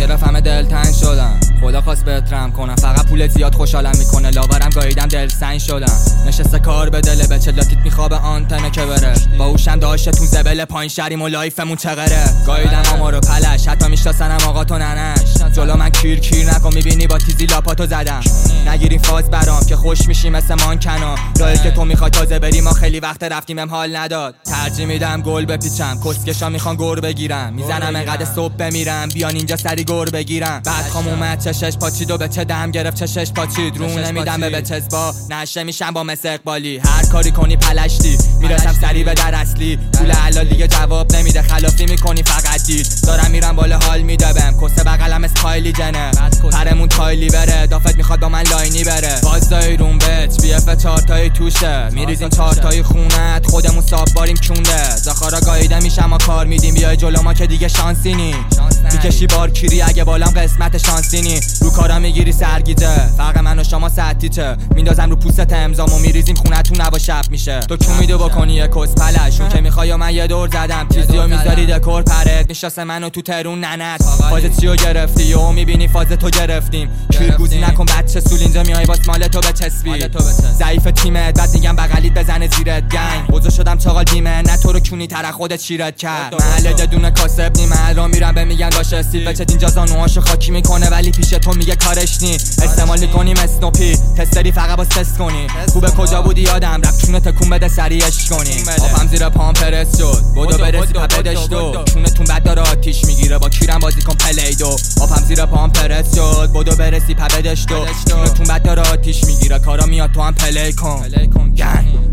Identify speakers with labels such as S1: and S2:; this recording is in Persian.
S1: بفهمه دلتنگ شدم، خدا خواست بهترم کنم، فقط پول زیاد خوشحالم میکنه، لاورم گاییدم دلسنگ شدم. نشسته کار به دله به چلاتیت میخوابه آنتنه که بره، با اوشم داشتتون زبل پایین شریم و لایفمون چغره. گاییدم آما رو پلش، حتی میشناسنم آقا تو ننش، جلو من کیر کیر نکن میبینی با تیزی لاپاتو زدم. نگیرین فاز برام که خوش میشی مثل مانکنا، راهی که تو میخوای تازه بریم ما خیلی وقت رفتیم ام حال نداد. ترجیح میدم گل بپیچم، کسکشا میخوان گور بگیرم، میزنم انقدر صبح بمیرم بیان اینجا سری گور بگیرم. بعد خام اومد چشش پاچید و به چه دم گرفت چشش پاچید، رو نمیدم به چزبا نشه میشم با مثل اقبالی. هر کاری کنی پلشتی میرسم سری به در اصلی، پول حلال دیگه جواب نمیده، خلافی میکنی فقط دید. دارم میرم بالا حال میدبم، کسه بغلم اسکایلی جنه، پرمون تایلی بره، دافت میخواد با من لاینی بره. بازداری روم بچ بی اف 4 تایی توشه، میریزیم 4 تایی خونت خودمون صاف باریم کونده. زاخارا گاییده میشم ما کار میدیم، بیای جلو ما که دیگه شانسی نی، میکشی بار کیری اگه بالام قسمت شانسی نی. رو کارا میگیری سرگیجه، فرق من و شما ساعتیچه، میندازم رو پوستت امضامو میریزیم خونتون نبا شب میشه. تو کی میدو بکنی یه کس پلش، اون که میخوای من یه دور زدم، تیزیو میذاری دکور پرت، میشناسه منو تو ترون ننت. فاز چیو گرفتی و میبینی فاز تو گرفتیم، کیرگوزی نکن بچه سول اینجا میای باس مال تو بچسبی. ضعیف تیمت بعد میگم بغلیت بزنه زیرت گنگ، بوزو شدم چاقال بیمه نه تو رو کونی تر خودت شیرت کرد. محل ددون کاسب نی محل میرم به میگن باشه استیو بچت اینجا زانوهاشو خاکی میکنه ولی پیش تو میگه کارش نی. استعمال میکنیم اسنوپی تستری فقط با تست کنی، خوبه کجا بودی یادم رفت چونه تکون بده سریعش کنی. آفم زیر پام پرس شد بدو برسی پپدش دو، چونتون بد داره آتیش میگیره با کیرم بازی کن پلیدو. آفم زیر پام پرس شد بدو برسی پپدش دو، چونتون بد داره آتیش میگیره کارا میاد تو هم پلی کن گن.